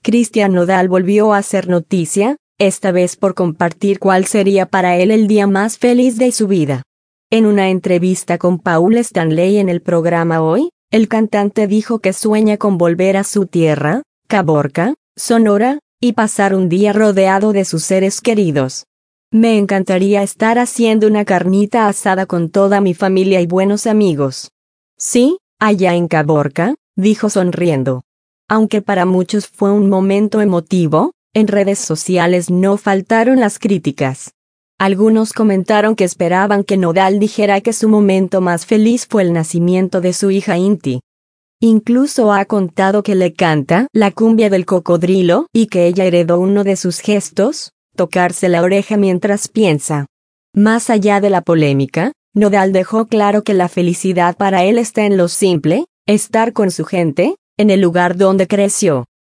Cristian Nodal volvió a hacer noticia, esta vez por compartir cuál sería para él el día más feliz de su vida. En una entrevista con Paul Stanley en el programa Hoy, el cantante dijo que sueña con volver a su tierra, Caborca, Sonora, y pasar un día rodeado de sus seres queridos. Me encantaría estar haciendo una carnita asada con toda mi familia y buenos amigos. Sí, allá en Caborca, dijo sonriendo. Aunque para muchos fue un momento emotivo, en redes sociales no faltaron las críticas. Algunos comentaron que esperaban que Nodal dijera que su momento más feliz fue el nacimiento de su hija Inti. Incluso ha contado que le canta la cumbia del cocodrilo y que ella heredó uno de sus gestos, tocarse la oreja mientras piensa. Más allá de la polémica, Nodal dejó claro que la felicidad para él está en lo simple, estar con su gente, en el lugar donde creció.